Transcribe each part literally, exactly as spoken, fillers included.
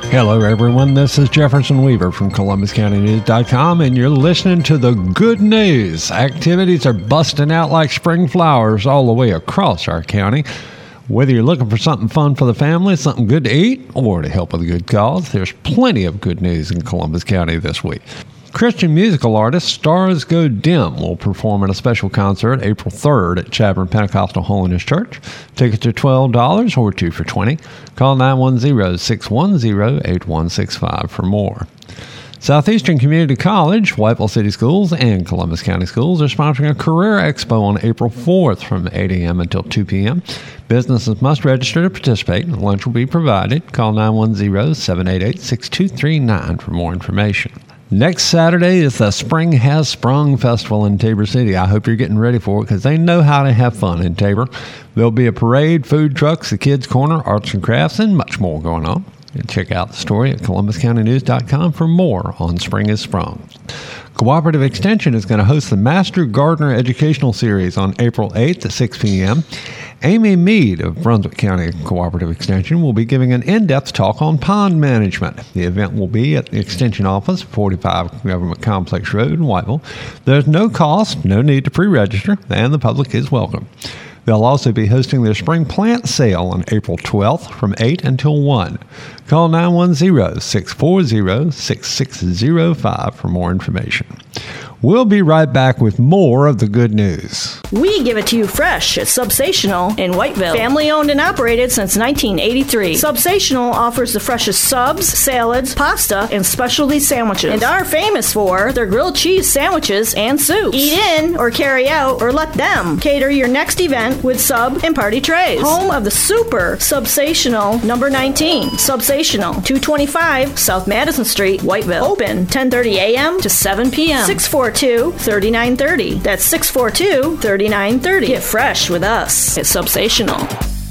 Hello, everyone. This is Jefferson Weaver from Columbus County News dot com, and you're listening to the good news. Activities are busting out like spring flowers all the way across our county. Whether you're looking for something fun for the family, something good to eat, or to help with a good cause, there's plenty of good news in Columbus County this week. Christian musical artist Stars Go Dim will perform at a special concert April third at Chadbourne Pentecostal Holiness Church. Tickets are twelve dollars or two for twenty dollars. Call nine one zero, six one zero, eight one six five for more. Southeastern Community College, Whiteville City Schools, and Columbus County Schools are sponsoring a career expo on April fourth from eight a.m. until two p.m. Businesses must register to participate, and lunch will be provided. Call nine one zero, seven eight eight, six two three nine for more information. Next Saturday is the Spring Has Sprung Festival in Tabor City. I hope you're getting ready for it because they know how to have fun in Tabor. There'll be a parade, food trucks, the Kids Corner, arts and crafts, and much more going on. And check out the story at Columbus County News dot com for more on Spring Has Sprung. Cooperative Extension is going to host the Master Gardener Educational Series on April eighth at six p.m. Amy Mead of Brunswick County Cooperative Extension will be giving an in-depth talk on pond management. The event will be at the Extension Office, forty-five Government Complex Road in Whiteville. There's no cost, no need to pre-register, and the public is welcome. They'll also be hosting their spring plant sale on April twelfth from eight until one. Call nine one zero, six four zero, six six zero five for more information. We'll be right back with more of the good news. We give it to you fresh at Subsational in Whiteville. Family owned and operated since nineteen eighty-three. Subsational offers the freshest subs, salads, pasta, and specialty sandwiches. And are famous for their grilled cheese sandwiches and soups. Eat in or carry out or let them cater your next event with sub and party trays. Home of the super Subsational number nineteen. Subsational, two twenty-five South Madison Street, Whiteville. Open ten thirty a.m. to seven p.m. six four two, three nine three zero. That's six four two, three nine three zero. Get fresh with us at Subsational.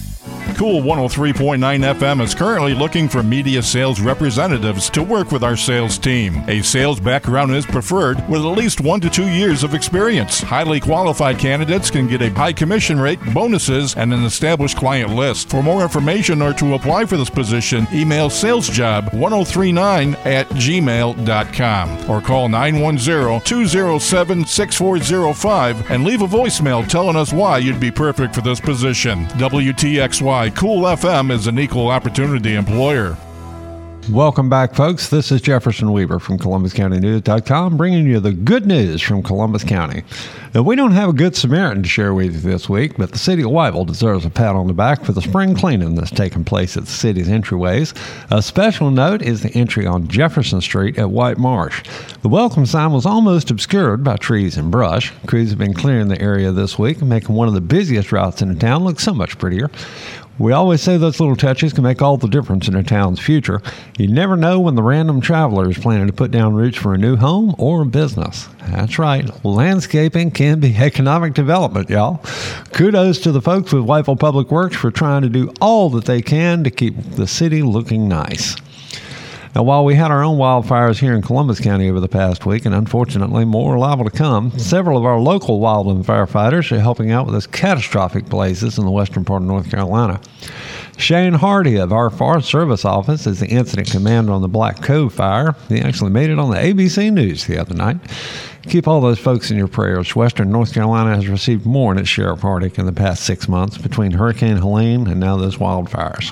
Cool one oh three point nine F M is currently looking for media sales representatives to work with our sales team. A sales background is preferred with at least one to two years of experience. Highly qualified candidates can get a high commission rate, bonuses, and an established client list. For more information or to apply for this position, email salesjob ten thirty-nine at gmail dot com or call nine one zero, two zero seven, six four zero five and leave a voicemail telling us why you'd be perfect for this position. W T X Y Cool F M is an equal opportunity employer. Welcome back, folks. This is Jefferson Weaver from Columbus County News dot com bringing you the good news from Columbus County. Now, we don't have a good Samaritan to share with you this week, but the city of Whiteville deserves a pat on the back for the spring cleaning that's taking place at the city's entryways. A special note is the entry on Jefferson Street at White Marsh. The welcome sign was almost obscured by trees and brush. Crews have been clearing the area this week and making one of the busiest routes in the town look so much prettier. We always say those little touches can make all the difference in a town's future. You never know when the random traveler is planning to put down roots for a new home or a business. That's right. Landscaping can be economic development, y'all. Kudos to the folks with Whiteville Public Works for trying to do all that they can to keep the city looking nice. Now, while we had our own wildfires here in Columbus County over the past week, and unfortunately more are liable to come, several of our local wildland firefighters are helping out with those catastrophic blazes in the western part of North Carolina. Shane Hardy of our Forest Service office is the incident commander on the Black Cove fire. He actually made it on the A B C News the other night. Keep all those folks in your prayers. Western North Carolina has received more in its share of Hardic in the past six months between Hurricane Helene and now those wildfires.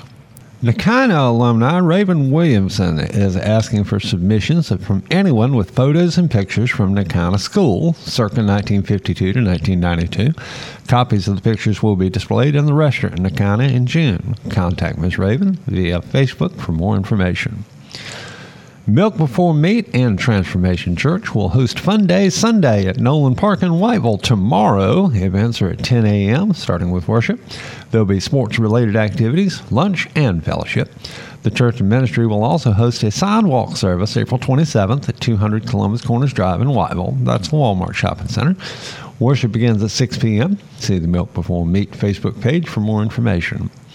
Nakina alumni Raven Williamson is asking for submissions from anyone with photos and pictures from Nakina School, circa nineteen fifty-two to nineteen ninety-two. Copies of the pictures will be displayed in the restaurant in Nakina in June. Contact Miz Raven via Facebook for more information. Milk Before Meat and Transformation Church will host Fun Day Sunday at Nolan Park in Whiteville tomorrow. Events are at ten a.m., starting with worship. There'll be sports-related activities, lunch, and fellowship. The church and ministry will also host a sidewalk service April twenty-seventh at two hundred Columbus Corners Drive in Whiteville. That's the Walmart Shopping Center. Worship begins at six p.m. See the Milk Before Meat Facebook page for more information.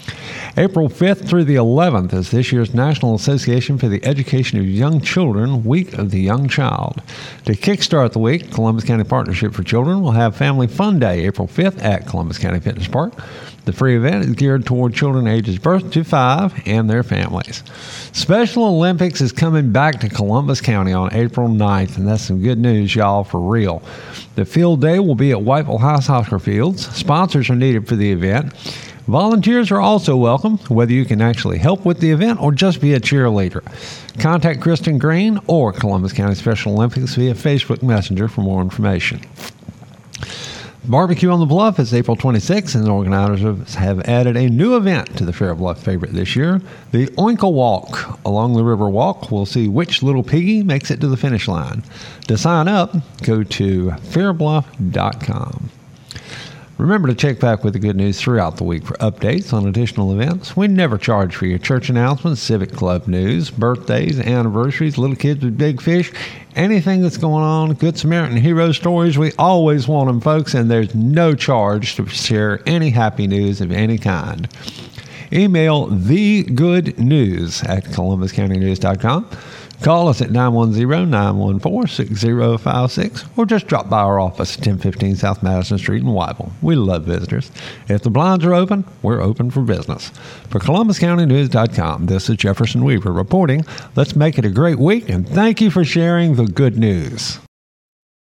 April fifth through the eleventh is this year's National Association for the Education of Young Children Week of the Young Child. To kickstart the week, Columbus County Partnership for Children will have Family Fun Day April fifth at Columbus County Fitness Park. The free event is geared toward children ages birth to five and their families. Special Olympics is coming back to Columbus County on April ninth, and that's some good news, y'all, for real. The field day will be at Whiteville High Soccer Fields. Sponsors are needed for the event. Volunteers are also welcome, whether you can actually help with the event or just be a cheerleader. Contact Kristen Green or Columbus County Special Olympics via Facebook Messenger for more information. Barbecue on the Bluff is April twenty-sixth, and the organizers have added a new event to the Fair Bluff favorite this year, the Oinkle Walk. Along the River Walk, we'll see which little piggy makes it to the finish line. To sign up, go to fair bluff dot com. Remember to check back with the good news throughout the week for updates on additional events. We never charge for your church announcements, civic club news, birthdays, anniversaries, little kids with big fish, anything that's going on, Good Samaritan hero stories. We always want them, folks, and there's no charge to share any happy news of any kind. Email thegoodnews at columbus county news dot com. Call us at nine one zero, nine one four, six zero five six or just drop by our office at ten fifteen South Madison Street in Wyville. We love visitors. If the blinds are open, we're open for business. For columbus county news dot com, this is Jefferson Weaver reporting. Let's make it a great week, and thank you for sharing the good news.